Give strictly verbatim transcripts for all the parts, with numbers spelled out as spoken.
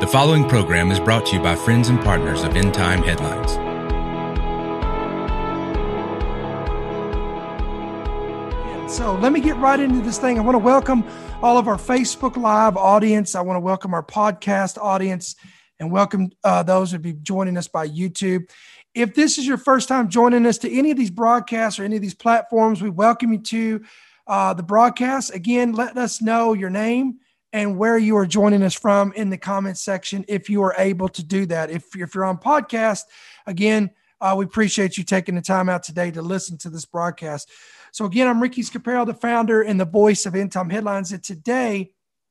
The following program is brought to you by friends and partners of End Time Headlines. So let me get right into this thing. I want to welcome all of our Facebook Live audience. I want to welcome our podcast audience and welcome uh, those who will be joining us by YouTube. If this is your first time joining us to any of these broadcasts or any of these platforms, we welcome you to uh, the broadcast. Again, let us know your name and where you are joining us from in the comments section if you are able to do that. If, if you're on podcast, again, uh, we appreciate you taking the time out today to listen to this broadcast. So again, I'm Ricky Scaparo, the founder and the voice of End Time Headlines. And today,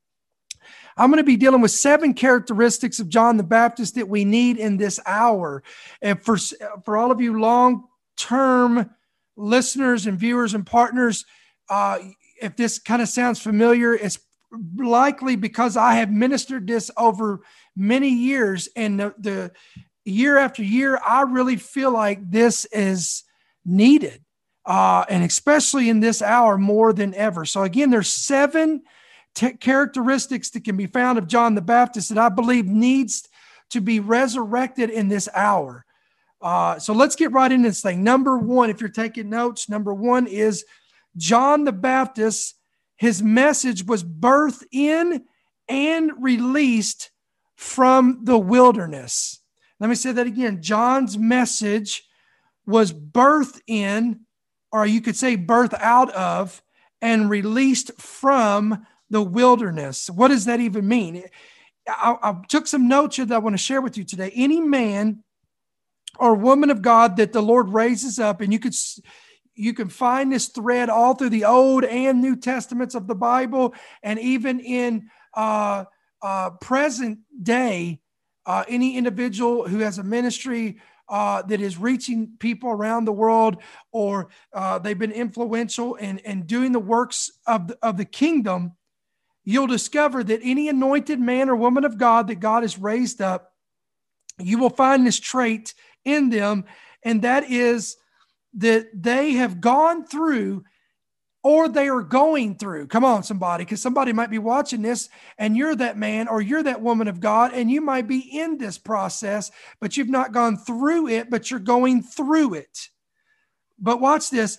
I'm going to be dealing with seven characteristics of John the Baptist that we need in this hour. And for, for all of you long-term listeners and viewers and partners, uh, if this kind of sounds familiar, it's likely because I have ministered this over many years, and the, the year after year, I really feel like this is needed, uh, and especially in this hour more than ever. So again, there's seven t- characteristics that can be found of John the Baptist that I believe needs to be resurrected in this hour. Uh, so let's get right into this thing. Number one, if you're taking notes, number one is John the Baptist. His message was birthed in and released from the wilderness. Let me say that again. John's message was birthed in, or you could say birthed out of, and released from the wilderness. What does that even mean? I, I took some notes here that I want to share with you today. Any man or woman of God that the Lord raises up, and you could You can find this thread all through the Old and New Testaments of the Bible, and even in uh, uh, present day, uh, any individual who has a ministry uh, that is reaching people around the world, or uh, they've been influential in, in doing the works of the, of the kingdom, you'll discover that any anointed man or woman of God that God has raised up, you will find this trait in them, and that is that they have gone through, or they are going through. Come on, somebody, because somebody might be watching this and you're that man or you're that woman of God, and you might be in this process, but you've not gone through it, but you're going through it. But watch this.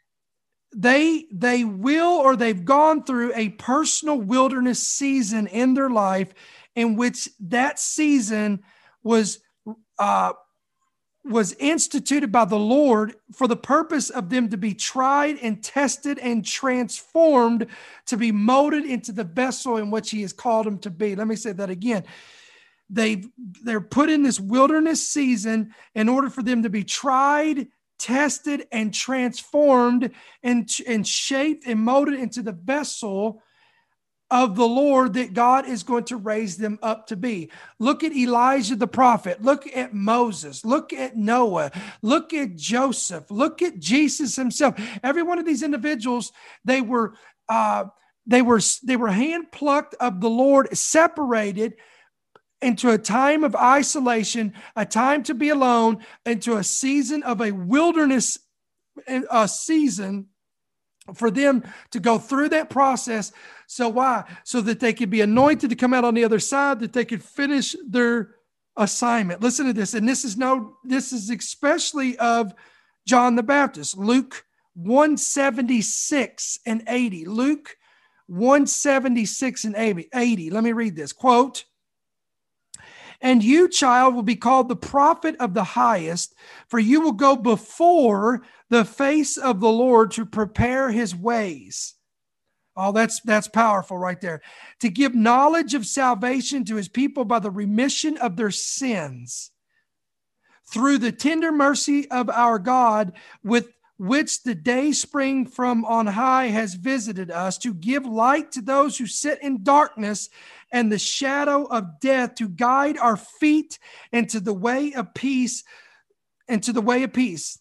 They, they will, or they've gone through a personal wilderness season in their life, in which that season was, uh, was instituted by the Lord for the purpose of them to be tried and tested and transformed to be molded into the vessel in which he has called them to be. Let me say that again. They've, they're put in this wilderness season in order for them to be tried, tested, and transformed and, and shaped and molded into the vessel of the Lord that God is going to raise them up to be. Look at Elijah the prophet. Look at Moses. Look at Noah. Look at Joseph. Look at Jesus himself. Every one of these individuals, they were uh, they were they were handplucked of the Lord, separated into a time of isolation, a time to be alone, into a season of a wilderness a season for them to go through that process. So why? So that they could be anointed to come out on the other side, that they could finish their assignment. Listen to this. And this is no, this is especially of John the Baptist. Luke one seventy-six and eighty. Luke one seventy-six and eighty. Let me read this. Quote, "And you, child, will be called the prophet of the highest, for you will go before the face of the Lord to prepare his ways." Oh, that's that's powerful right there. "To give knowledge of salvation to his people by the remission of their sins, through the tender mercy of our God, with which the day spring from on high has visited us, to give light to those who sit in darkness and the shadow of death, to guide our feet into the way of peace, into the way of peace."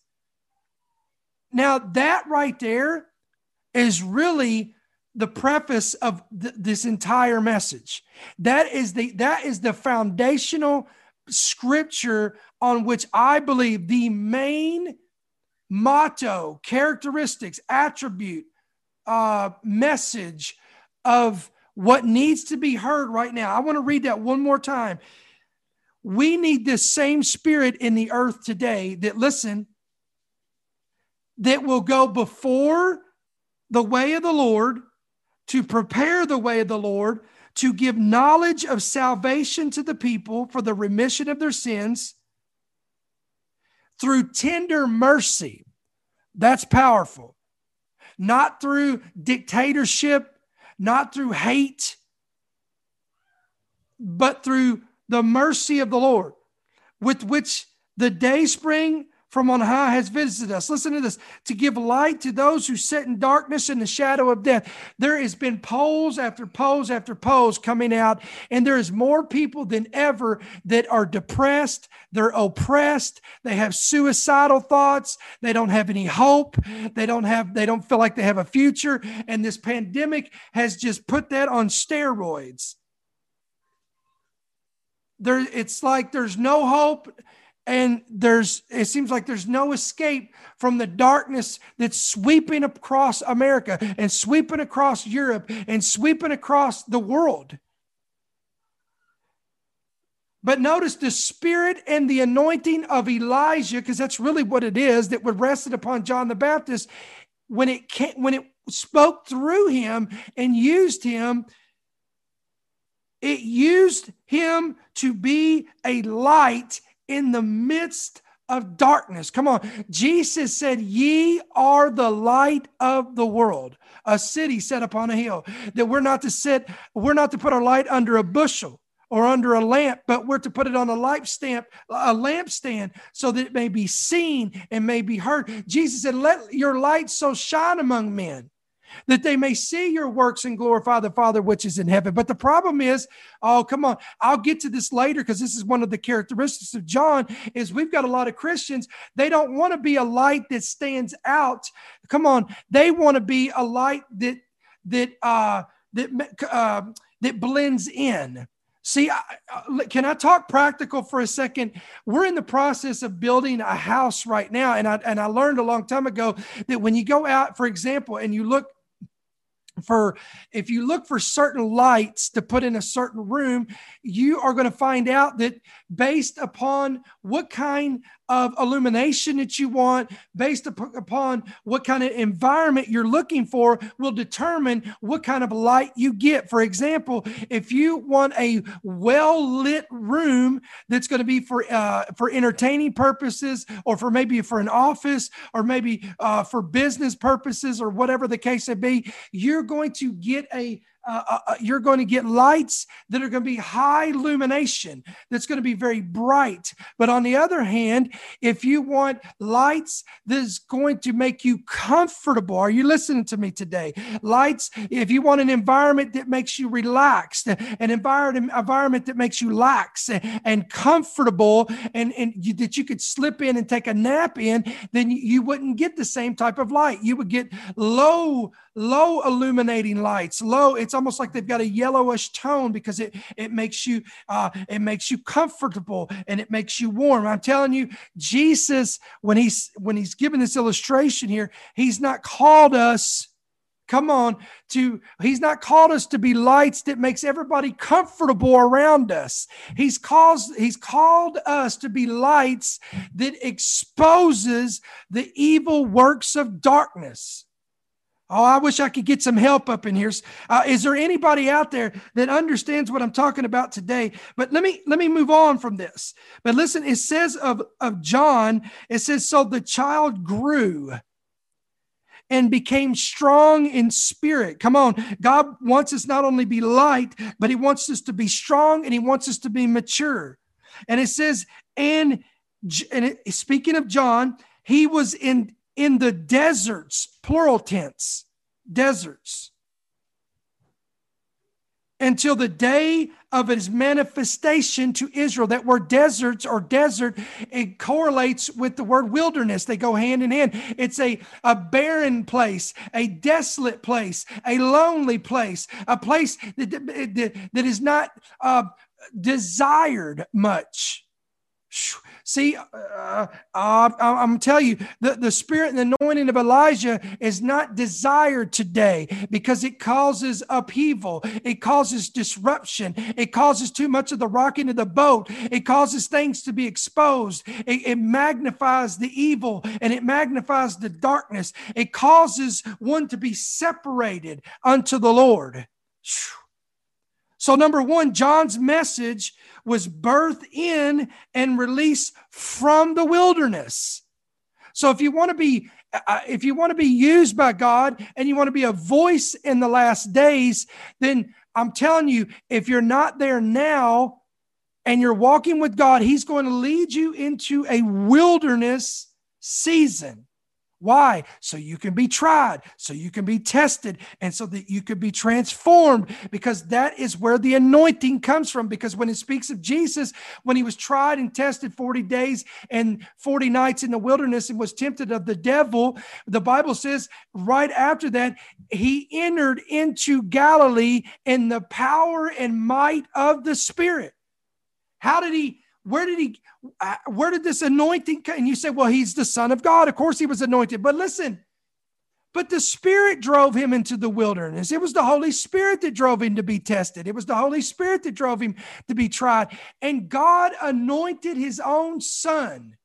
Now, that right there is really the preface of th- this entire message. That is the that is the foundational scripture on which I believe the main motto, characteristics, attribute, uh, message of what needs to be heard right now. I want to read that one more time. We need this same spirit in the earth today that, listen, that will go before the way of the Lord, to prepare the way of the Lord, to give knowledge of salvation to the people for the remission of their sins through tender mercy. That's powerful. Not through dictatorship, not through hate, but through the mercy of the Lord, with which the dayspring from on high has visited us. Listen to this. To give light to those who sit in darkness and the shadow of death. There has been polls after polls after polls coming out, and there is more people than ever that are depressed. They're oppressed. They have suicidal thoughts. They don't have any hope. They don't have, they don't feel like they have a future. And this pandemic has just put that on steroids. There, it's like there's no hope. And there's, it seems like there's no escape from the darkness that's sweeping across America and sweeping across Europe and sweeping across the world. But notice the spirit and the anointing of Elijah, because that's really what it is, that would rested upon John the Baptist, when it came, when it spoke through him and used him, it used him to be a light in the midst of darkness. Come on. Jesus said, ye are the light of the world, a city set upon a hill. That we're not to sit, we're not to put our light under a bushel or under a lamp, but we're to put it on a light stamp, a lampstand, so that it may be seen and may be heard. Jesus said, let your light so shine among men that they may see your works and glorify the Father which is in heaven. But the problem is, oh, come on, I'll get to this later, because this is one of the characteristics of John, is we've got a lot of Christians, they don't want to be a light that stands out. Come on, they want to be a light that that uh, that uh, that blends in. See, I, can I talk practical for a second? We're in the process of building a house right now, and I and I learned a long time ago that when you go out, for example, and you look for, if you look for certain lights to put in a certain room, you are going to find out that based upon what kind of illumination that you want, based upon what kind of environment you're looking for, will determine what kind of light you get. For example, if you want a well-lit room that's going to be for uh, for entertaining purposes, or for maybe for an office, or maybe uh, for business purposes, or whatever the case may be, you're going to get a Uh, uh, you're going to get lights that are going to be high illumination, that's going to be very bright. But on the other hand, if you want lights that's going to make you comfortable, are you listening to me today? Lights, if you want an environment that makes you relaxed, an environment, environment that makes you lax and comfortable, and, and you, that you could slip in and take a nap in, then you, you wouldn't get the same type of light. You would get low, low illuminating lights, low. It's almost like they've got a yellowish tone, because it, it makes you, uh, it makes you comfortable and it makes you warm. I'm telling you, Jesus, when he's, when he's given this illustration here, he's not called us, come on, to, he's not called us to be lights that makes everybody comfortable around us. He's called, he's called us to be lights that exposes the evil works of darkness. Oh, I wish I could get some help up in here. Uh, is there anybody out there that understands what I'm talking about today? But let me let me move on from this. But listen, it says of, of John, it says, so the child grew and became strong in spirit. Come on. God wants us not only to be light, but he wants us to be strong, and he wants us to be mature. And it says, and, and it, speaking of John, he was in in the deserts, plural tense, deserts, until the day of his manifestation to Israel. That word deserts or desert, it correlates with the word wilderness. They go hand in hand. It's a, a barren place, a desolate place, a lonely place, a place that, that, that is not uh, desired much. See, uh, uh, I'm telling you, the, the spirit and the anointing of Elijah is not desired today because it causes upheaval. It causes disruption. It causes too much of the rocking of the boat. It causes things to be exposed. It, it magnifies the evil and it magnifies the darkness. It causes one to be separated unto the Lord. So number one, John's message was birthed in and released from the wilderness. So if you want to be, uh, if you want to be used by God and you want to be a voice in the last days, then I'm telling you, if you're not there now and you're walking with God, He's going to lead you into a wilderness season. Why? So you can be tried, so you can be tested, and so that you could be transformed, because that is where the anointing comes from. Because when it speaks of Jesus, when He was tried and tested forty days and forty nights in the wilderness and was tempted of the devil, the Bible says right after that, He entered into Galilee in the power and might of the Spirit. How did He Where did he, uh, where did this anointing come? And you say, well, He's the Son of God. Of course He was anointed. But listen, but the Spirit drove Him into the wilderness. It was the Holy Spirit that drove Him to be tested. It was the Holy Spirit that drove Him to be tried. And God anointed His own Son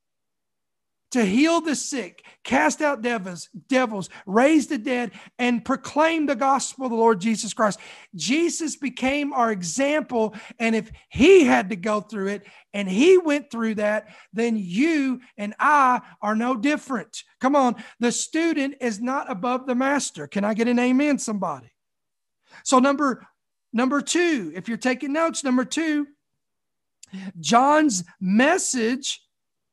to heal the sick, cast out devils, devils, raise the dead, and proclaim the gospel of the Lord Jesus Christ. Jesus became our example, and if He had to go through it, and He went through that, then you and I are no different. Come on, the student is not above the master. Can I get an amen, somebody? So number, number two, if you're taking notes, number two, John's message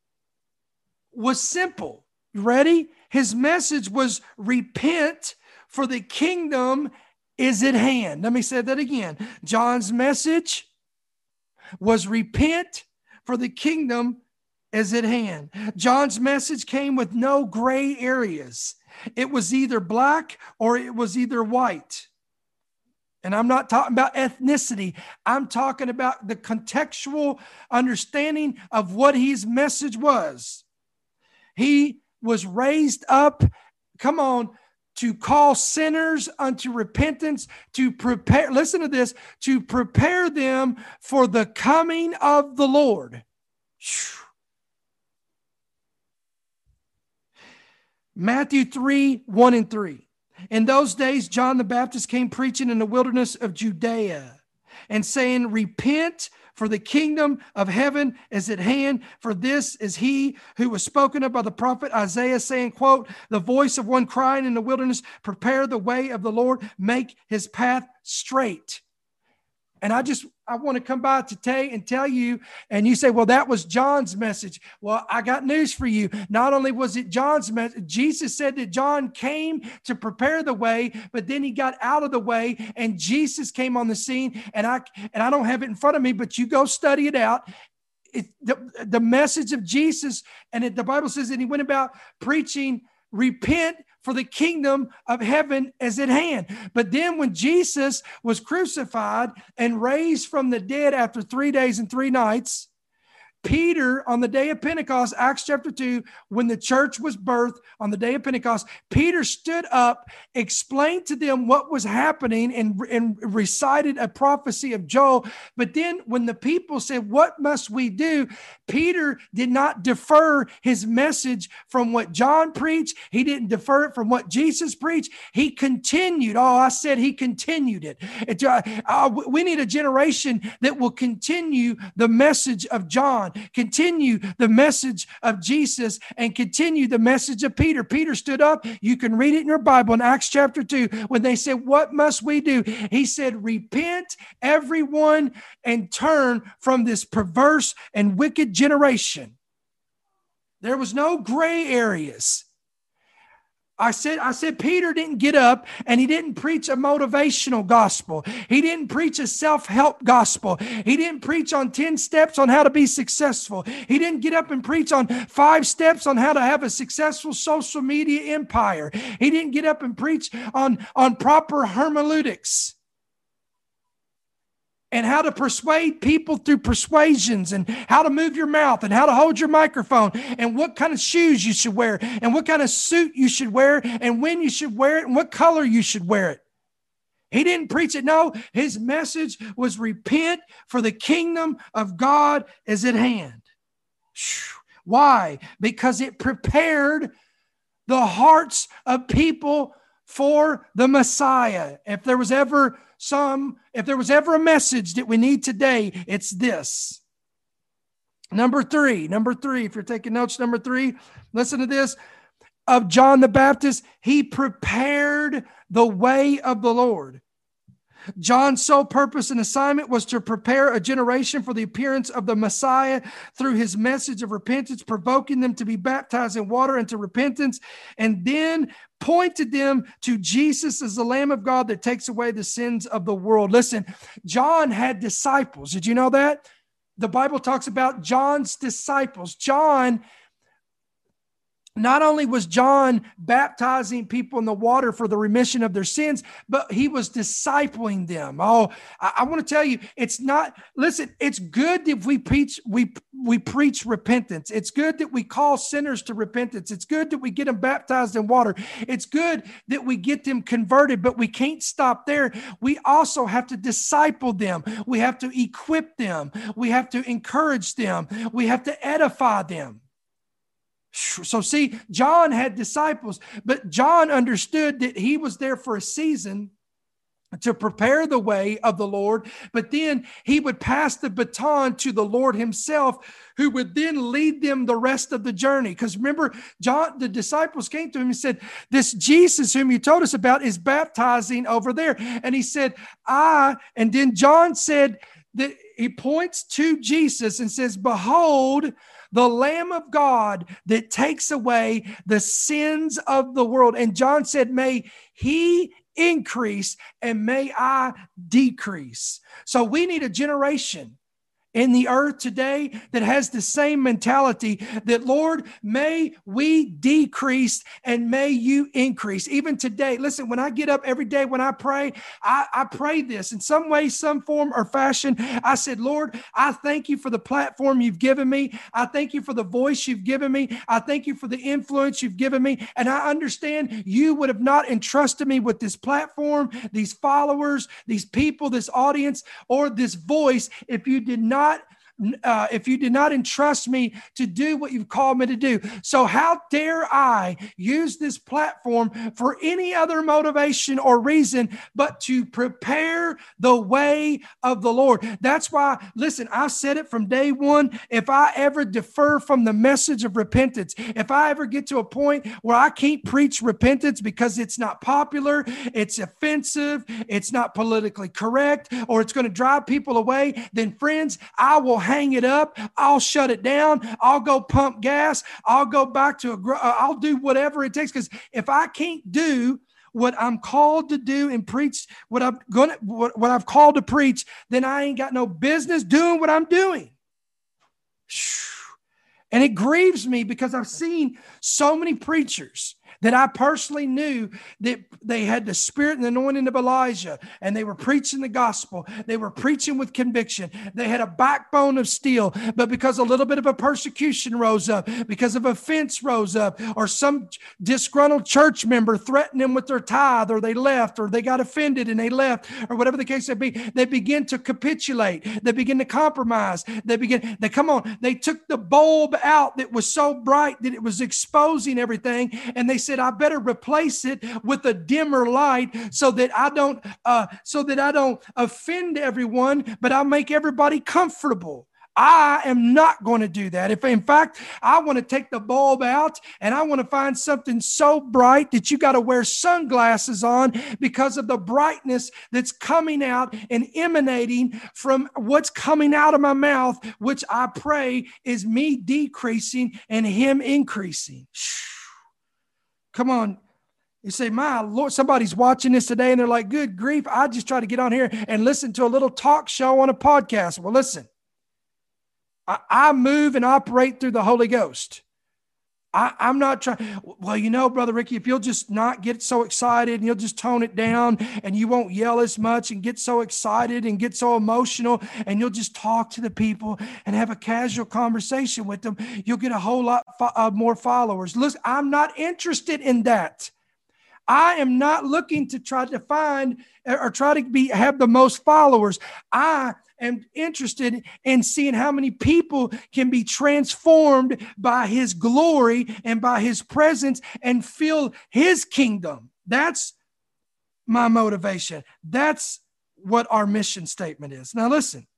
was simple. You ready? His message was repent, for the kingdom is at hand. Let me say that again. John's message was repent, for the kingdom is at hand. John's message came with no gray areas. It was either black or it was either white. And I'm not talking about ethnicity. I'm talking about the contextual understanding of what his message was. He was raised up, come on, to call sinners unto repentance, to prepare, listen to this, to prepare them for the coming of the Lord. Matthew three, one and three. In those days, John the Baptist came preaching in the wilderness of Judea and saying, repent, for the kingdom of heaven is at hand. For this is He who was spoken of by the prophet Isaiah, saying, quote, the voice of one crying in the wilderness, prepare the way of the Lord, make His path straight. And I just, I want to come by today and tell you, and you say, well, that was John's message. Well, I got news for you. Not only was it John's message, Jesus said that John came to prepare the way, but then he got out of the way and Jesus came on the scene. And I, and I don't have it in front of me, but you go study it out. It, the, the message of Jesus, and it, the Bible says that He went about preaching, repent, for the kingdom of heaven is at hand. But then when Jesus was crucified and raised from the dead after three days and three nights, Peter, on the day of Pentecost, Acts chapter two, when the church was birthed on the day of Pentecost, Peter stood up, explained to them what was happening, and, and recited a prophecy of Joel. But then when the people said, what must we do? Peter did not defer his message from what John preached. He didn't defer it from what Jesus preached. He continued. Oh, I said he continued it. it uh, uh, we need a generation that will continue the message of John, continue the message of Jesus, and continue the message of Peter. Peter stood up. You can read it in your Bible in Acts chapter two. When they said, what must we do? He said, repent everyone and turn from this perverse and wicked generation. There was no gray areas. I said, I said, Peter didn't get up and he didn't preach a motivational gospel. He didn't preach a self-help gospel. He didn't preach on ten steps on how to be successful. He didn't get up and preach on five steps on how to have a successful social media empire. He didn't get up and preach on, on proper hermeneutics. and how to persuade people through persuasions, and how to move your mouth, and how to hold your microphone, and what kind of shoes you should wear, and what kind of suit you should wear, and when you should wear it, and what color you should wear it. He didn't preach it. No, his message was repent, for the kingdom of God is at hand. Why? Because it prepared the hearts of people for the Messiah. If there was ever some, if there was ever a message that we need today, it's this. Number three, number three, if you're taking notes, number three, listen to this. Of John the Baptist, he prepared the way of the Lord. John's sole purpose and assignment was to prepare a generation for the appearance of the Messiah through his message of repentance, provoking them to be baptized in water into repentance, and then pointed them to Jesus as the Lamb of God that takes away the sins of the world. Listen, John had disciples. Did you know that? The Bible talks about John's disciples. John Not only was John baptizing people in the water for the remission of their sins, but he was discipling them. Oh, I, I want to tell you, it's not, listen, it's good if we preach, we, we preach repentance. It's good that we call sinners to repentance. It's good that we get them baptized in water. It's good that we get them converted, but we can't stop there. We also have to disciple them. We have to equip them. We have to encourage them. We have to edify them. So see, John had disciples, but John understood that he was there for a season to prepare the way of the Lord, but then he would pass the baton to the Lord himself, who would then lead them the rest of the journey. Because remember, John, the disciples came to him and said, this Jesus whom you told us about is baptizing over there. And he said, I, and then John said that he points to Jesus and says, behold, the Lamb of God that takes away the sins of the world. And John said, may he increase and may I decrease. So we need a generation in the earth today that has the same mentality that, Lord, may we decrease and may you increase. Even today, listen, when I get up every day, when I pray, I, I pray this in some way, some form or fashion. I said, Lord, I thank you for the platform you've given me. I thank you for the voice you've given me. I thank you for the influence you've given me. And I understand you would have not entrusted me with this platform, these followers, these people, this audience, or this voice if you did not Uh, if you did not entrust me to do what you've called me to do. So how dare I use this platform for any other motivation or reason but to prepare the way of the Lord? That's why, listen, I said it from day one. If I ever defer from the message of repentance, if I ever get to a point where I can't preach repentance because it's not popular, it's offensive, it's not politically correct, or it's going to drive people away, then friends, I will hang it up. I'll shut it down. I'll go pump gas. I'll go back to a, I'll do whatever it takes. Because if I can't do what I'm called to do and preach what I'm going to, what, what I've called to preach, then I ain't got no business doing what I'm doing. And it grieves me because I've seen so many preachers that I personally knew that they had the spirit and the anointing of Elijah, and they were preaching the gospel. They were preaching with conviction. They had a backbone of steel, but because a little bit of a persecution rose up, because of offense rose up, or some disgruntled church member threatened them with their tithe, or they left, or they got offended and they left, or whatever the case may be, they begin to capitulate. They begin to compromise. They begin, they come on, they took the bulb out that was so bright that it was exposing everything, and they said, I better replace it with a dimmer light so that I don't, uh, so that I don't offend everyone, but I'll make everybody comfortable. I am not going to do that. If in fact, I want to take the bulb out and I want to find something so bright that you got to wear sunglasses on because of the brightness that's coming out and emanating from what's coming out of my mouth, which I pray is me decreasing and him increasing. Come on. You say, my Lord, somebody's watching this today and they're like, good grief, I just try to get on here and listen to a little talk show on a podcast. Well, listen, I, I move and operate through the Holy Ghost. I, I'm not trying. Well, you know, Brother Ricky, if you'll just not get so excited and you'll just tone it down and you won't yell as much and get so excited and get so emotional and you'll just talk to the people and have a casual conversation with them, you'll get a whole lot fo- uh, more followers. Listen, I'm not interested in that. I am not looking to try to find or try to be have the most followers. I am interested in seeing how many people can be transformed by his glory and by his presence and feel his kingdom. That's my motivation. That's what our mission statement is. Now listen.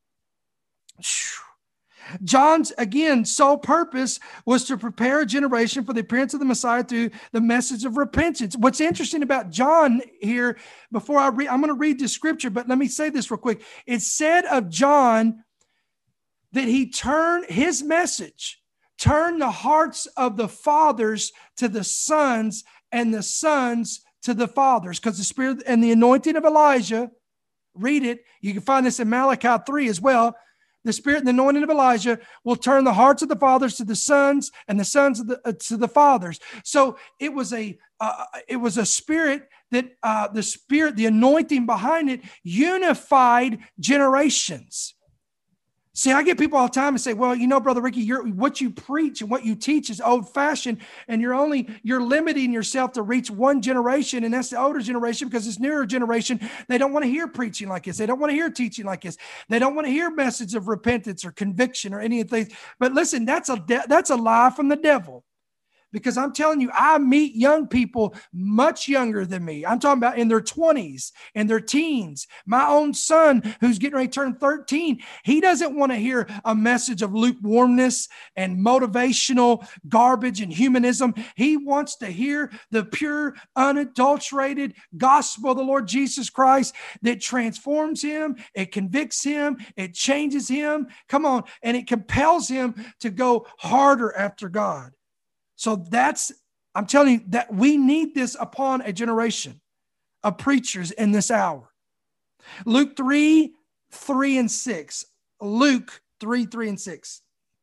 John's, again, sole purpose was to prepare a generation for the appearance of the Messiah through the message of repentance. What's interesting about John here, before I read, I'm going to read the scripture, but let me say this real quick. It said of John that he turned his message, turned the hearts of the fathers to the sons and the sons to the fathers, because the spirit and the anointing of Elijah, read it. You can find this in Malachi three as well. The spirit and the anointing of Elijah will turn the hearts of the fathers to the sons and the sons of the, uh, to the fathers. So it was a uh, it was a spirit that uh, the spirit, the anointing behind it unified generations. See, I get people all the time and say, well, you know, Brother Ricky, you're, what you preach and what you teach is old fashioned, and you're only, you're limiting yourself to reach one generation. And that's the older generation, because this newer generation, they don't want to hear preaching like this. They don't want to hear teaching like this. They don't want to hear message of repentance or conviction or any of things. But listen, that's a, de- that's a lie from the devil. Because I'm telling you, I meet young people much younger than me. I'm talking about in their twenties and their teens. My own son, who's getting ready to turn thirteen, he doesn't want to hear a message of lukewarmness and motivational garbage and humanism. He wants to hear the pure, unadulterated gospel of the Lord Jesus Christ that transforms him, it convicts him, it changes him. Come on, and it compels him to go harder after God. So that's, I'm telling you that we need this upon a generation of preachers in this hour. Luke three, three and six. Luke three, three and six.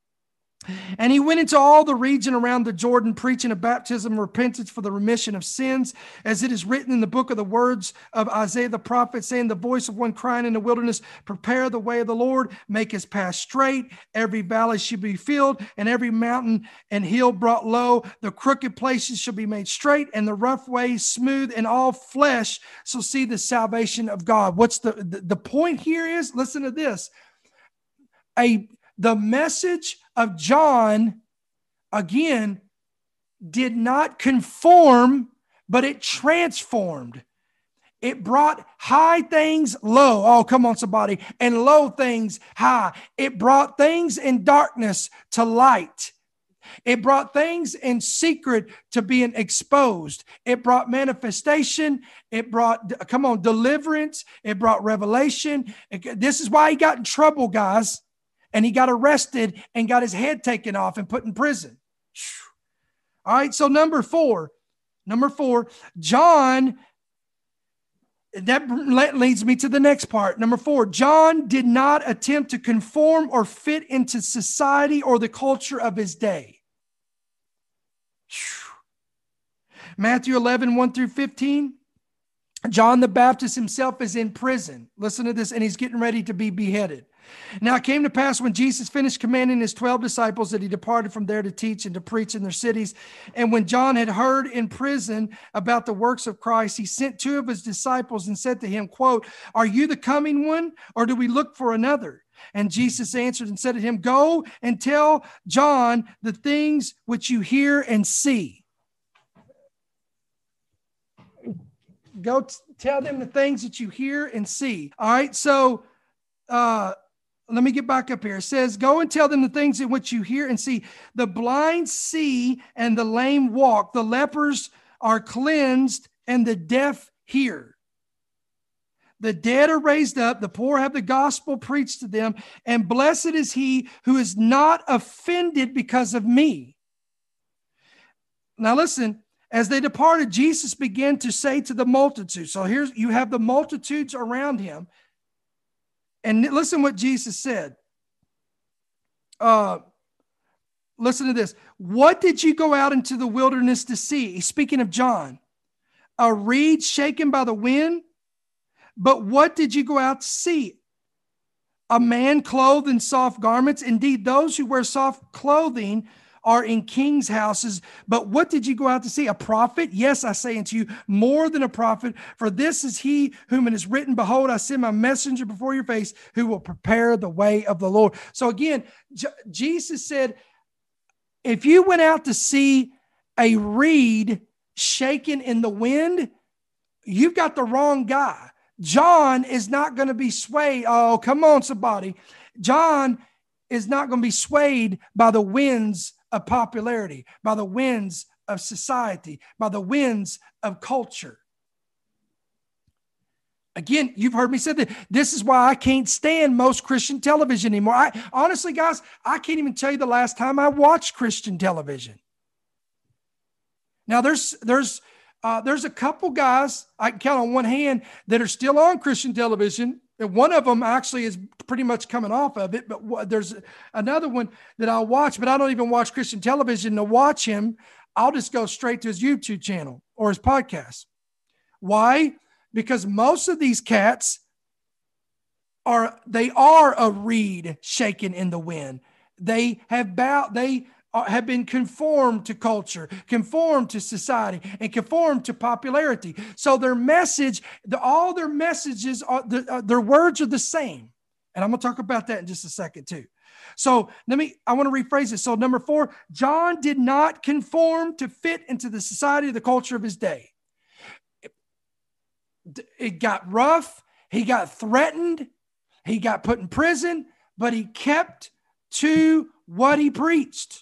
And he went into all the region around the Jordan, preaching a baptism of repentance for the remission of sins, as it is written in the book of the words of Isaiah the prophet, saying, the voice of one crying in the wilderness, prepare the way of the Lord, make his path straight. Every valley shall be filled, and every mountain and hill brought low. The crooked places shall be made straight, and the rough ways smooth, and all flesh shall see the salvation of God. What's the, the, the point here is, listen to this. A The message of John, again, did not conform, but it transformed. It brought high things low. Oh, come on, somebody. And low things high. It brought things in darkness to light. It brought things in secret to being exposed. It brought manifestation. It brought, come on, deliverance. It brought revelation. It, this is why he got in trouble, guys. And he got arrested and got his head taken off and put in prison. All right, so number four, number four, John, that leads me to the next part. Number four, John did not attempt to conform or fit into society or the culture of his day. Matthew eleven, one through fifteen. John the Baptist himself is in prison. Listen to this, and he's getting ready to be beheaded. Now it came to pass when Jesus finished commanding his twelve disciples that he departed from there to teach and to preach in their cities. And when John had heard in prison about the works of Christ, he sent two of his disciples and said to him, quote, are you the coming one, or do we look for another? And Jesus answered and said to him, go and tell John the things which you hear and see. Go t- tell them the things that you hear and see. All right, so uh let me get back up here. It says, go and tell them the things in which you hear and see. The blind see and the lame walk. The lepers are cleansed and the deaf hear. The dead are raised up. The poor have the gospel preached to them. And blessed is he who is not offended because of me. Now listen, as they departed, Jesus began to say to the multitude. So here's, you have the multitudes around him. And listen what Jesus said. Uh, listen to this. What did you go out into the wilderness to see? Speaking of John, a reed shaken by the wind. But what did you go out to see? A man clothed in soft garments. Indeed, those who wear soft clothing are in kings' houses. But what did you go out to see? A prophet? Yes, I say unto you, more than a prophet. For this is he whom it is written, behold, I send my messenger before your face, who will prepare the way of the Lord. So again, J- Jesus said, if you went out to see a reed shaken in the wind, you've got the wrong guy. John is not going to be swayed. Oh, come on, somebody. John is not going to be swayed by the winds of popularity, by the winds of society, by the winds of culture. Again, you've heard me say that. This is why I can't stand most Christian television anymore. I honestly, guys, I can't even tell you the last time I watched Christian television. Now, there's there's uh, there's a couple guys I can count on one hand that are still on Christian television. And one of them actually is pretty much coming off of it, but there's another one that I'll watch, but I don't even watch Christian television to watch him. I'll just go straight to his YouTube channel or his podcast. Why? Because most of these cats are, they are a reed shaken in the wind. They have bowed, they have been conformed to culture, conformed to society, and conformed to popularity. So their message, the, all their messages, are the, uh, their words are the same. And I'm going to talk about that in just a second too. So let me, I want to rephrase it. So number four, John did not conform to fit into the society, the culture of his day. It, it got rough. He got threatened. He got put in prison, but he kept to what he preached.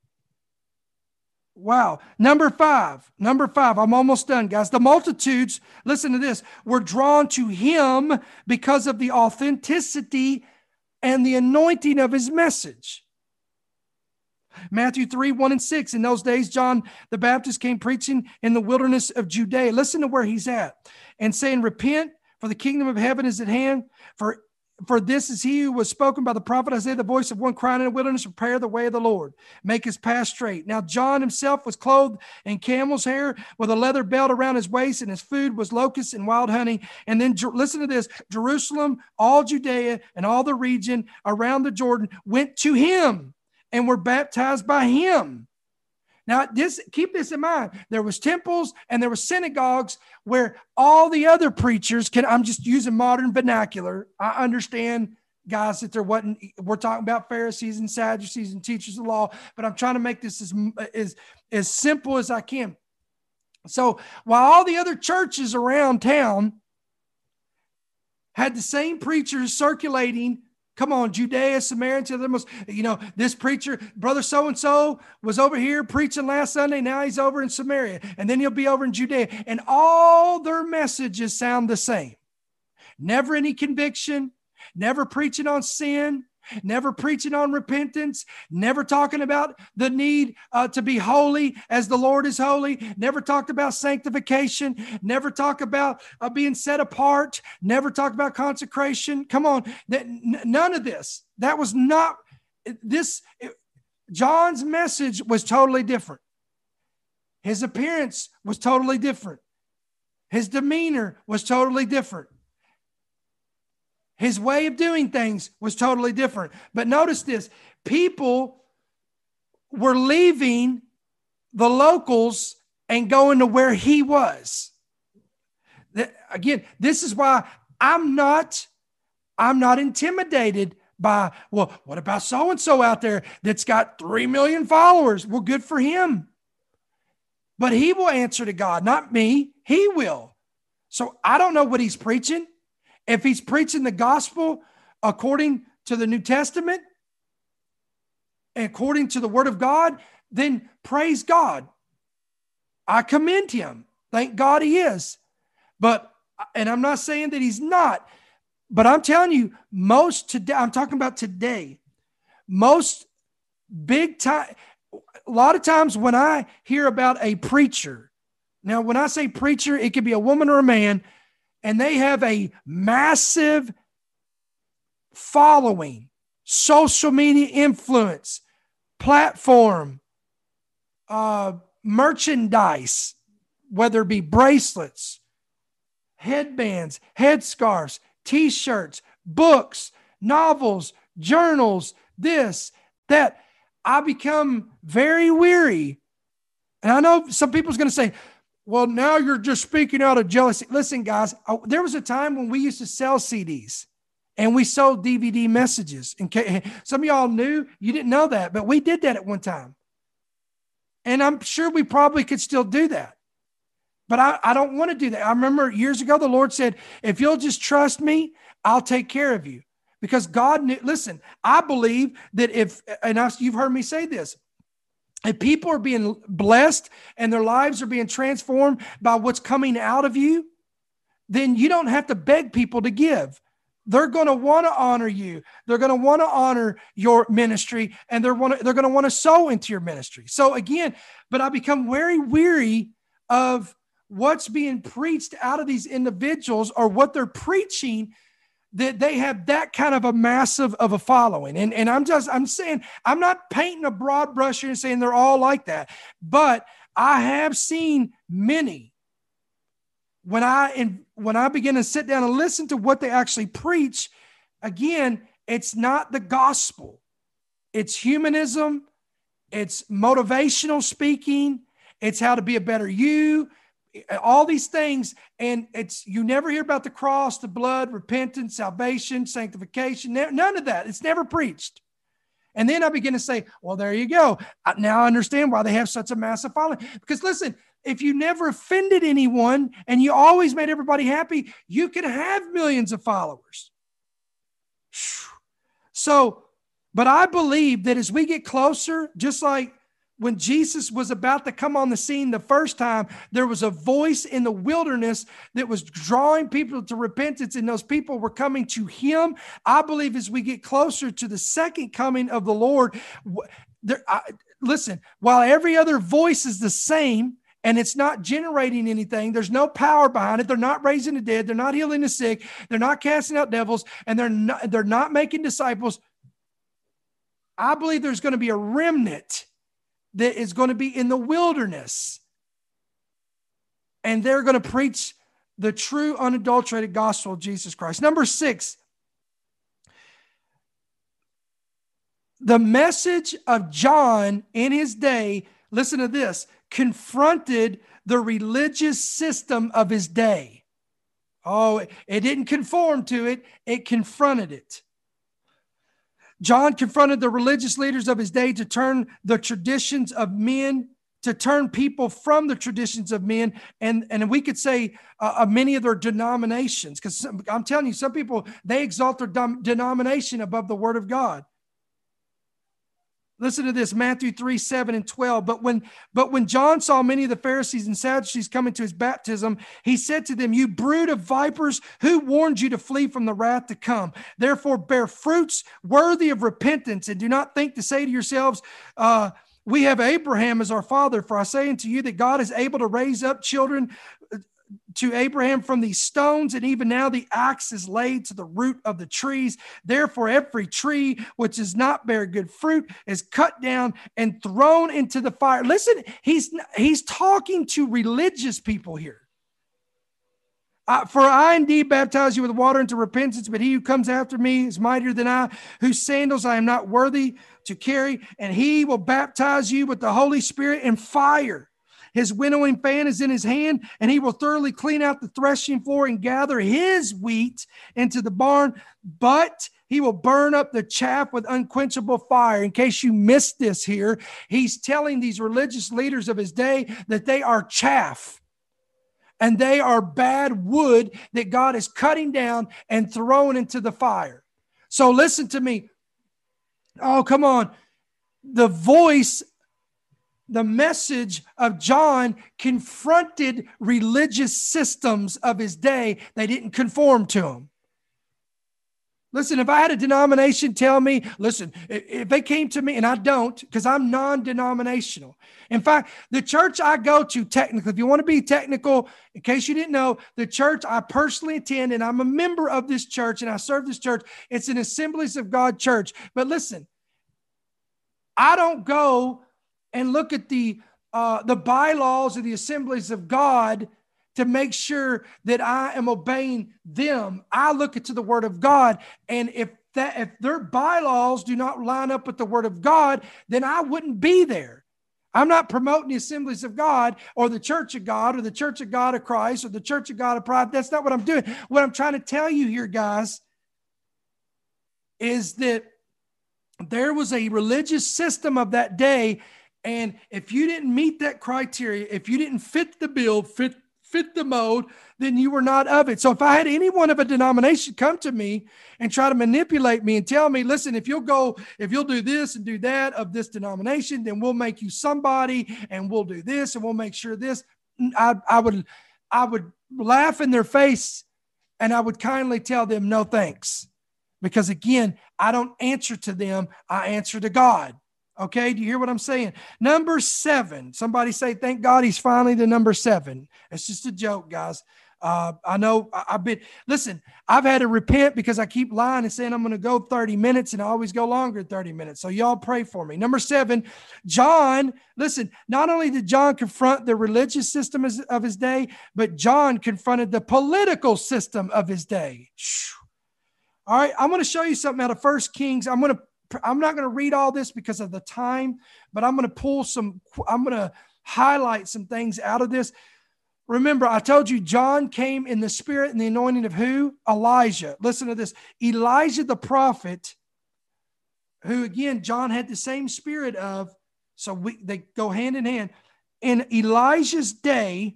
Wow. Number five, number five, I'm almost done, guys. The multitudes, listen to this, were drawn to him because of the authenticity and the anointing of his message. Matthew three, one and six. In those days, John the Baptist came preaching in the wilderness of Judea. Listen to where he's at. And saying, repent, for the kingdom of heaven is at hand. For For this is he who was spoken by the prophet Isaiah, the voice of one crying in the wilderness, prepare the way of the Lord, make his path straight. Now John himself was clothed in camel's hair with a leather belt around his waist, and his food was locusts and wild honey. And then listen to this, Jerusalem, all Judea, and all the region around the Jordan went to him and were baptized by him. Now, this, keep this in mind. There was temples and there were synagogues where all the other preachers can, I'm just using modern vernacular. I understand, guys, that there wasn't, we're talking about Pharisees and Sadducees and teachers of the law, but I'm trying to make this as, as, as simple as I can. So while all the other churches around town had the same preachers circulating, come on, Judea, Samaria, to the most, you know, this preacher, brother so-and-so was over here preaching last Sunday. Now he's over in Samaria, and then he'll be over in Judea, and all their messages sound the same. Never any conviction, never preaching on sin, never preaching on repentance, never talking about the need uh, to be holy as the Lord is holy, never talked about sanctification, never talk about uh, being set apart, never talk about consecration. Come on, that, n- none of this. That was not this. It, John's message was totally different. His appearance was totally different. His demeanor was totally different. His way of doing things was totally different. But notice this, people were leaving the locals and going to where he was. Again, this is why I'm not, I'm not intimidated by, well, what about so-and-so out there that's got three million followers? Well, good for him. But he will answer to God, not me. He will. So I don't know what he's preaching. If he's preaching the gospel according to the New Testament, according to the word of God, then praise God. I commend him. Thank God he is. But, and I'm not saying that he's not, but I'm telling you, most today, I'm talking about today, most big time, a lot of times when I hear about a preacher, now when I say preacher, it could be a woman or a man, and they have a massive following, social media influence, platform, uh, merchandise, whether it be bracelets, headbands, headscarves, t-shirts, books, novels, journals, this, that. I become very weary. And I know some people's going to say, well, now you're just speaking out of jealousy. Listen, guys, I, there was a time when we used to sell C Ds and we sold D V D messages. In case, some of y'all knew, you didn't know that, but we did that at one time. And I'm sure we probably could still do that. But I, I don't want to do that. I remember years ago, the Lord said, if you'll just trust me, I'll take care of you. Because God knew, listen, I believe that if, and I, you've heard me say this, if people are being blessed and their lives are being transformed by what's coming out of you, then you don't have to beg people to give. They're going to want to honor you. They're going to want to honor your ministry, and they're, wanna, they're going to want to sow into your ministry. So again, but I become very weary of what's being preached out of these individuals or what they're preaching, that they have that kind of a massive of a following. And, and I'm just, I'm saying, I'm not painting a broad brush here and saying they're all like that, but I have seen many when I, in, when I begin to sit down and listen to what they actually preach. Again, it's not the gospel. It's humanism. It's motivational speaking. It's how to be a better you. All these things, and it's, you never hear about the cross, the blood, repentance, salvation, sanctification, none of that. It's never preached. And then I begin to say, well, there you go. Now I understand why they have such a massive following. Because listen, if you never offended anyone and you always made everybody happy, you could have millions of followers. So, but I believe that as we get closer, just like when Jesus was about to come on the scene the first time, there was a voice in the wilderness that was drawing people to repentance, and those people were coming to him. I believe as we get closer to the second coming of the Lord, there, I, listen, while every other voice is the same and it's not generating anything, there's no power behind it. They're not raising the dead. They're not healing the sick. They're not casting out devils, and they're not, they're not making disciples. I believe there's going to be a remnant that is going to be in the wilderness, and they're going to preach the true unadulterated gospel of Jesus Christ. Number six, the message of John in his day, listen to this, confronted the religious system of his day. Oh, it didn't conform to it. It confronted it. John confronted the religious leaders of his day to turn the traditions of men, to turn people from the traditions of men. And, and we could say uh, many of their denominations, because I'm telling you, some people, they exalt their dom- denomination above the word of God. Listen to this, Matthew three, seven and twelve. But when, but when John saw many of the Pharisees and Sadducees coming to his baptism, he said to them, you brood of vipers, who warned you to flee from the wrath to come? Therefore bear fruits worthy of repentance, and do not think to say to yourselves, uh, we have Abraham as our father. For I say unto you that God is able to raise up children to Abraham from these stones, and even now the axe is laid to the root of the trees. Therefore every tree which does not bear good fruit is cut down and thrown into the fire. Listen, he's he's talking to religious people here. Uh, for I indeed baptize you with water into repentance, but he who comes after me is mightier than I, whose sandals I am not worthy to carry, and he will baptize you with the Holy Spirit and fire. His winnowing fan is in his hand, and he will thoroughly clean out the threshing floor and gather his wheat into the barn, but he will burn up the chaff with unquenchable fire. In case you missed this here, he's telling these religious leaders of his day that they are chaff, and they are bad wood that God is cutting down and throwing into the fire. So listen to me. Oh, come on. The voice The message of John confronted religious systems of his day. They didn't conform to them. Listen, if I had a denomination tell me, listen, if they came to me, and I don't, because I'm non-denominational. In fact, the church I go to technically, if you want to be technical, in case you didn't know, the church I personally attend, and I'm a member of this church, and I serve this church, it's an Assemblies of God church. But listen, I don't go and look at the uh, the bylaws of the assemblies of God to make sure that I am obeying them. I look into the word of God. And if that, if their bylaws do not line up with the word of God, then I wouldn't be there. I'm not promoting the assemblies of God or the church of God or the church of God of Christ or the church of God of Pride. That's not what I'm doing. What I'm trying to tell you here, guys, is that there was a religious system of that day. And if you didn't meet that criteria, if you didn't fit the bill, fit fit the mode, then you were not of it. So if I had anyone of a denomination come to me and try to manipulate me and tell me, listen, if you'll go, if you'll do this and do that of this denomination, then we'll make you somebody and we'll do this and we'll make sure this, I, I would, I would laugh in their face and I would kindly tell them, no, thanks. Because again, I don't answer to them. I answer to God. Okay, do you hear what I'm saying? Number seven. Somebody say, thank God he's finally the number seven. It's just a joke, guys. Uh, I know I, I've been, listen, I've had to repent because I keep lying and saying I'm going to go thirty minutes and I always go longer than thirty minutes. So y'all pray for me. Number seven, John, listen, not only did John confront the religious system of his day, but John confronted the political system of his day. All right, I'm going to show you something out of First Kings. I'm going to I'm not going to read all this because of the time, but I'm going to pull some, I'm going to highlight some things out of this. Remember, I told you John came in the spirit and the anointing of who? Elijah. Listen to this. Elijah the prophet, who again, John had the same spirit of, so we, they go hand in hand. In Elijah's day,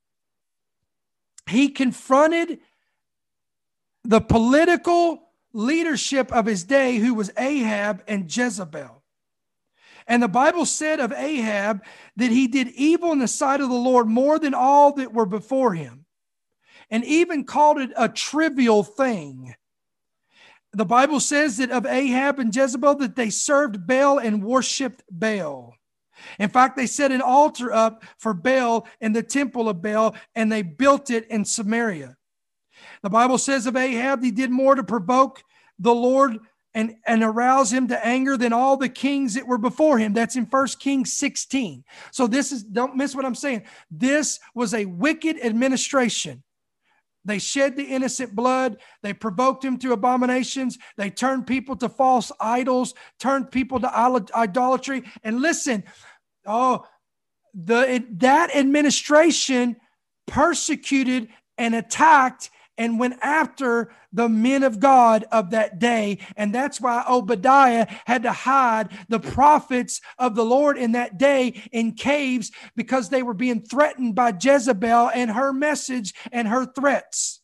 he confronted the political leadership of his day, who was Ahab and Jezebel. And the Bible said of Ahab that he did evil in the sight of the Lord more than all that were before him, and even called it a trivial thing. The Bible says that of Ahab and Jezebel that they served Baal and worshiped Baal. In fact, they set an altar up for Baal in the temple of Baal, and they built it in Samaria. The Bible says of Ahab, he did more to provoke the Lord and, and arouse him to anger than all the kings that were before him. That's in First Kings sixteen. So this is, don't miss what I'm saying. This was a wicked administration. They shed the innocent blood. They provoked him to abominations. They turned people to false idols, turned people to idolatry. And listen, oh, the that administration persecuted and attacked and went after the men of God of that day. And that's why Obadiah had to hide the prophets of the Lord in that day in caves, because they were being threatened by Jezebel and her message and her threats.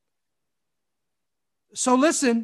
So listen,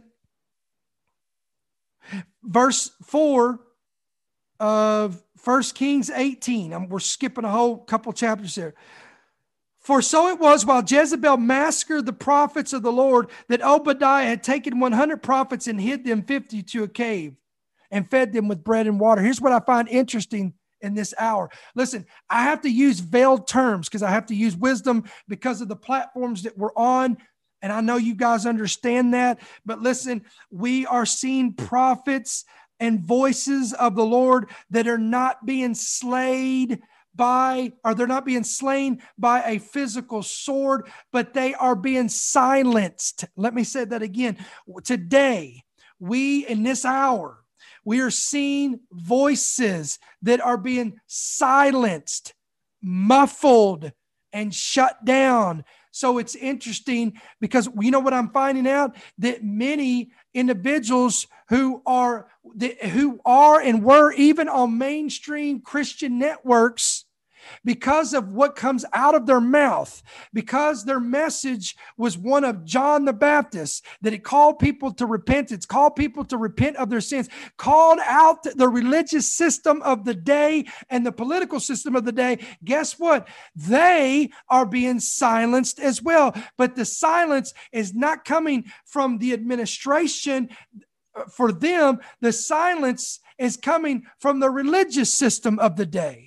verse four of First Kings eighteen. We're skipping a whole couple chapters here. For so it was, while Jezebel massacred the prophets of the Lord, that Obadiah had taken one hundred prophets and hid them fifty to a cave and fed them with bread and water. Here's what I find interesting in this hour. Listen, I have to use veiled terms because I have to use wisdom because of the platforms that we're on. And I know you guys understand that. But listen, we are seeing prophets and voices of the Lord that are not being slayed by, or they're not being slain by a physical sword, but they are being silenced. Let me say that again. Today, we in this hour, we are seeing voices that are being silenced, muffled, and shut down. So it's interesting because you know what I'm finding out? That many individuals who are who are and were even on mainstream Christian networks, because of what comes out of their mouth, because their message was one of John the Baptist, that it called people to repentance, called people to repent of their sins, called out the religious system of the day and the political system of the day. Guess what? They are being silenced as well. But the silence is not coming from the administration. For them, the silence is coming from the religious system of the day.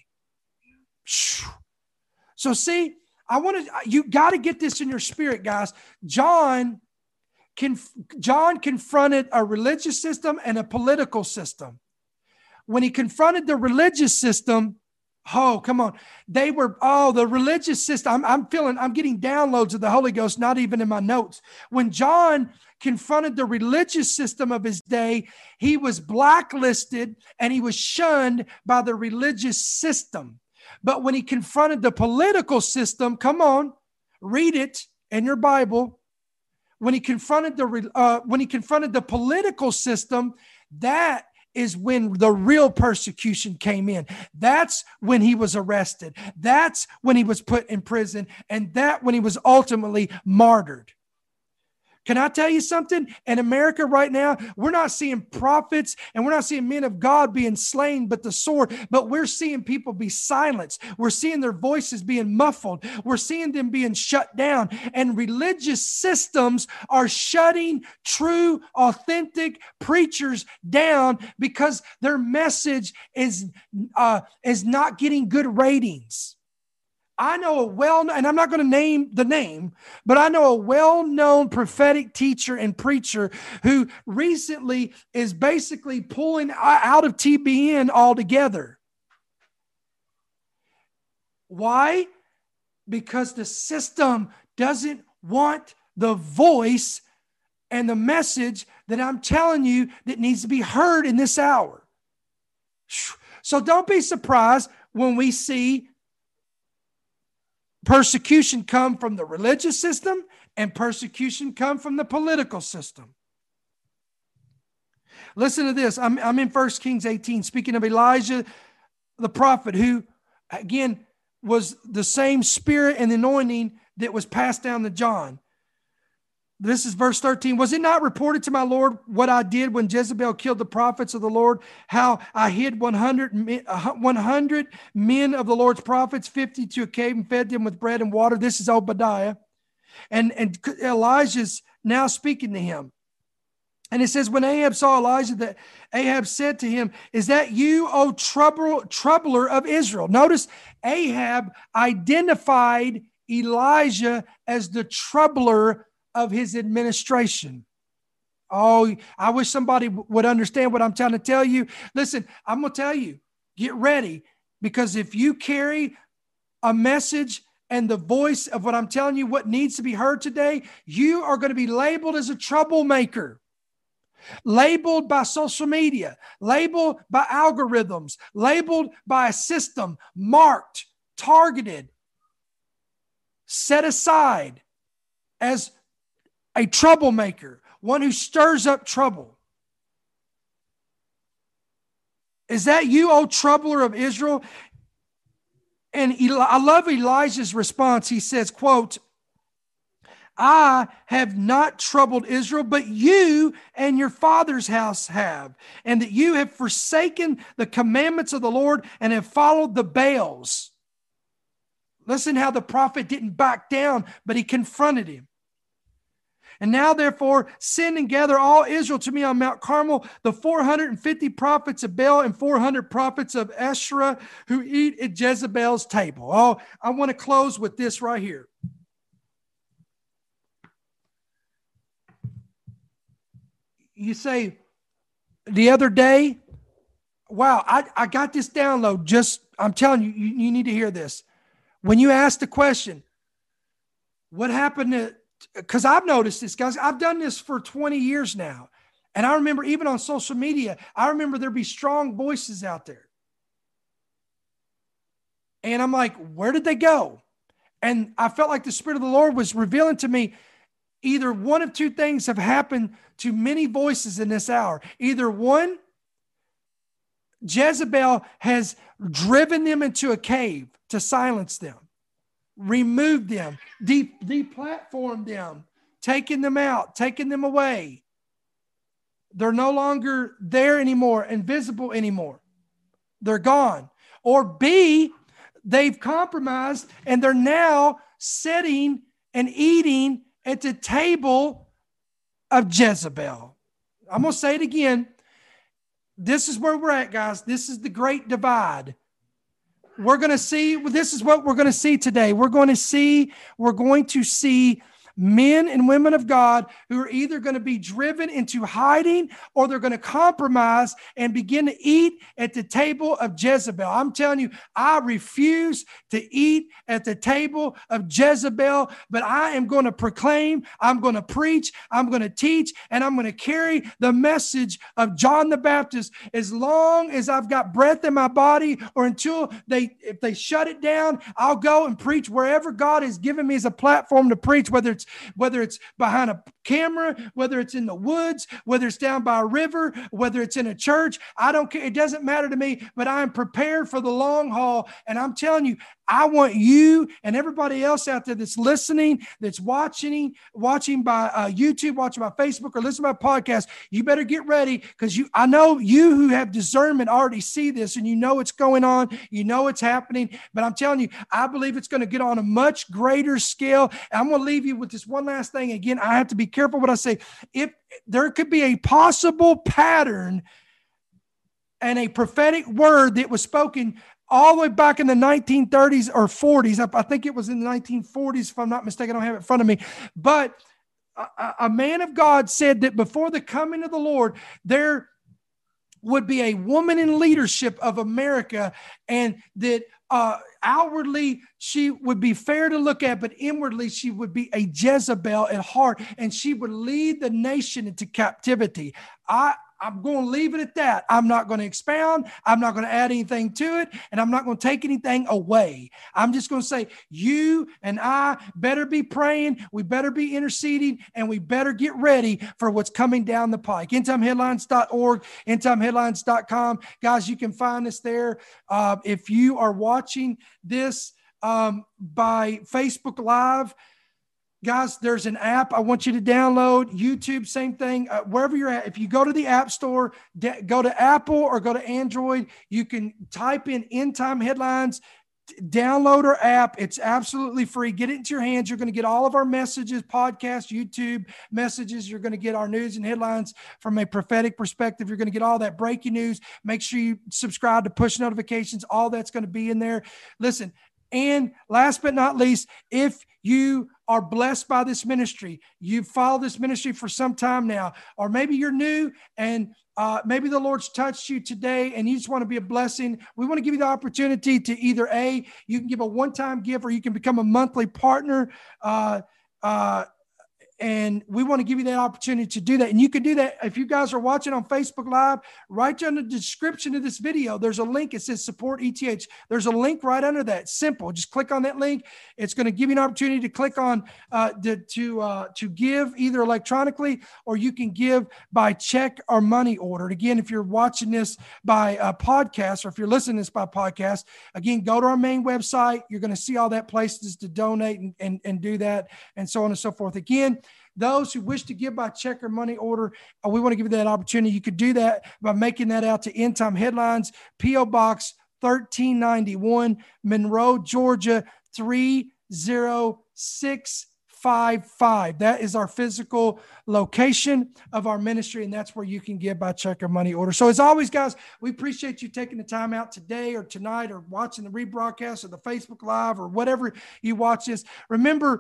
So see, I want to, you got to get this in your spirit, guys. John can, John confronted a religious system and a political system. when he confronted the religious system, oh, come on. They were, oh, the religious system. I'm, I'm feeling, I'm getting downloads of the Holy Ghost, not even in my notes. When John confronted the religious system of his day, he was blacklisted and he was shunned by the religious system. But when he confronted the political system, come on, read it in your Bible. When he confronted the, uh, when he confronted the political system, that is when the real persecution came in. That's when he was arrested. That's when he was put in prison. And that when he was ultimately martyred. Can I tell you something? In America right now, we're not seeing prophets and we're not seeing men of God being slain, but the sword, but we're seeing people be silenced. We're seeing their voices being muffled. We're seeing them being shut down, and religious systems are shutting true, authentic preachers down because their message is, uh, is not getting good ratings. I know a well, and I'm not going to name the name, but I know a well-known prophetic teacher and preacher who recently is basically pulling out of T B N altogether. Why? Because the system doesn't want the voice and the message that I'm telling you that needs to be heard in this hour. So don't be surprised when we see persecution come from the religious system and persecution come from the political system. Listen to this. I'm, I'm in First Kings eighteen, speaking of Elijah, the prophet, who, again, was the same spirit and anointing that was passed down to John. This is verse thirteen. Was it not reported to my Lord what I did when Jezebel killed the prophets of the Lord? How I hid one hundred men of the Lord's prophets, fifty to a cave, and fed them with bread and water. This is Obadiah. And, and Elijah's now speaking to him. And it says, when Ahab saw Elijah, that Ahab said to him, is that you, O trouble, troubler of Israel? Notice Ahab identified Elijah as the troubler of his administration. Oh, I wish somebody would understand what I'm trying to tell you. Listen, I'm going to tell you, get ready, because if you carry a message and the voice of what I'm telling you, what needs to be heard today, you are going to be labeled as a troublemaker, labeled by social media, labeled by algorithms, labeled by a system, marked, targeted, set aside as a troublemaker, one who stirs up trouble. Is that you, O troubler of Israel? And Eli- I love Elijah's response. He says, quote, I have not troubled Israel, but you and your father's house have, and that you have forsaken the commandments of the Lord and have followed the Baals. Listen how the prophet didn't back down, but he confronted him. And now, therefore, send and gather all Israel to me on Mount Carmel, the four hundred fifty prophets of Baal and four hundred prophets of Asherah who eat at Jezebel's table. Oh, I want to close with this right here. You say, the other day, wow, I, I got this download. Just, I'm telling you, you, you need to hear this. When you ask the question, what happened to, because I've noticed this, guys. I've done this for twenty years now. And I remember even on social media, I remember there'd be strong voices out there. And I'm like, where did they go? And I felt like the Spirit of the Lord was revealing to me, either one of two things have happened to many voices in this hour. Either one, Jezebel has driven them into a cave to silence them, removed them, de- deplatformed them, taking them out, taking them away. They're no longer there anymore, invisible anymore. They're gone. Or B, they've compromised and they're now sitting and eating at the table of Jezebel. I'm going to say it again. This is where we're at, guys. This is the great divide. We're going to see, this is what we're going to see today. We're going to see, we're going to see men and women of God who are either going to be driven into hiding or they're going to compromise and begin to eat at the table of Jezebel. I'm telling you, I refuse to eat at the table of Jezebel, but I am going to proclaim, I'm going to preach, I'm going to teach, and I'm going to carry the message of John the Baptist as long as I've got breath in my body, or until they, if they shut it down, I'll go and preach wherever God has given me as a platform to preach, whether it's, whether it's behind a camera, whether it's in the woods, whether it's down by a river, whether it's in a church. I don't care. It doesn't matter to me, but I'm prepared for the long haul. And I'm telling you, I want you and everybody else out there that's listening, that's watching, watching by uh, YouTube, watching by Facebook, or listening by podcast. You better get ready, because you, I know you who have discernment already see this, and you know what's going on. You know what's happening. But I'm telling you, I believe it's going to get on a much greater scale. And I'm going to leave you with this one last thing. Again, I have to be careful what I say. If there could be a possible pattern and a prophetic word that was spoken all the way back in the nineteen thirties or forties. I, I think it was in the nineteen forties, if I'm not mistaken. I don't have it in front of me. But a, a man of God said that before the coming of the Lord, there would be a woman in leadership of America, and that uh, outwardly she would be fair to look at, but inwardly she would be a Jezebel at heart, and she would lead the nation into captivity. I I'm going to leave it at that. I'm not going to expound. I'm not going to add anything to it, and I'm not going to take anything away. I'm just going to say, you and I better be praying. We better be interceding, and we better get ready for what's coming down the pike. end time headlines dot org, end time headlines dot com. Guys, you can find us there. Uh, if you are watching this um, by Facebook Live, guys, there's an app I want you to download. YouTube, same thing. Uh, wherever you're at, if you go to the App Store, de- go to Apple or go to Android, you can type in End Time Headlines, d- download our app. It's absolutely free. Get it into your hands. You're going to get all of our messages, podcasts, YouTube messages. You're going to get our news and headlines from a prophetic perspective. You're going to get all that breaking news. Make sure you subscribe to push notifications. All that's going to be in there. Listen, and last but not least, if you are blessed by this ministry, you've followed this ministry for some time now, or maybe you're new and uh, maybe the Lord's touched you today and you just want to be a blessing, we want to give you the opportunity to either A, you can give a one-time gift, or you can become a monthly partner. Uh, uh, And we want to give you that opportunity to do that. And you can do that if you guys are watching on Facebook Live. Right under the description of this video, there's a link. It says support E T H. There's a link right under that. Simple. Just click on that link. It's going to give you an opportunity to click on uh, the, to uh, to give either electronically, or you can give by check or money order. And again, if you're watching this by a podcast, or if you're listening to this by podcast, again, go to our main website. You're going to see all that places to donate and, and, and do that, and so on and so forth. Again, those who wish to give by check or money order, uh, we want to give you that opportunity. You could do that by making that out to End Time Headlines, P O Box thirteen ninety-one, Monroe, Georgia, three zero six five five. That is our physical location of our ministry, and that's where you can give by check or money order. So as always, guys, we appreciate you taking the time out today or tonight, or watching the rebroadcast or the Facebook Live or whatever you watch this. Remember,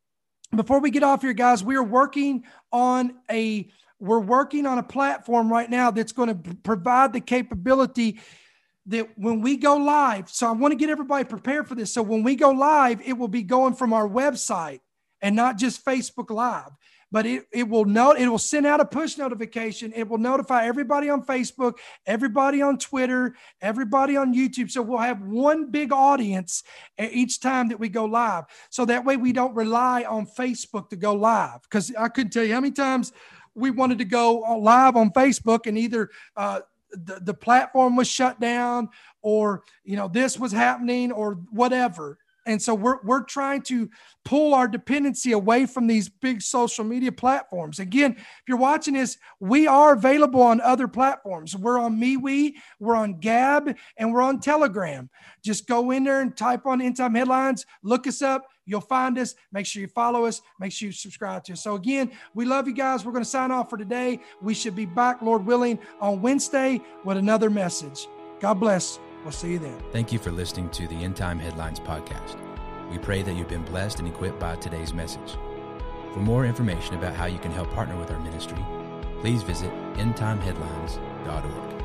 before we get off here, guys, we are working on a we're working on a platform right now that's going to provide the capability that when we go live. So I want to get everybody prepared for this. So when we go live, it will be going from our website and not just Facebook Live. But it, it will note, it will send out a push notification. It will notify everybody on Facebook, everybody on Twitter, everybody on YouTube. So we'll have one big audience each time that we go live. So that way we don't rely on Facebook to go live. Because I couldn't tell you how many times we wanted to go live on Facebook, and either uh, the, the platform was shut down, or, you know, this was happening, or whatever. And so we're, we're trying to pull our dependency away from these big social media platforms. Again, if you're watching this, we are available on other platforms. We're on MeWe, we're on Gab, and we're on Telegram. Just go in there and type on End Time Headlines, look us up. You'll find us. Make sure you follow us. Make sure you subscribe to us. So again, we love you guys. We're going to sign off for today. We should be back, Lord willing, on Wednesday with another message. God bless. We'll see you then. Thank you for listening to the End Time Headlines podcast. We pray that you've been blessed and equipped by today's message. For more information about how you can help partner with our ministry, please visit end time headlines dot org.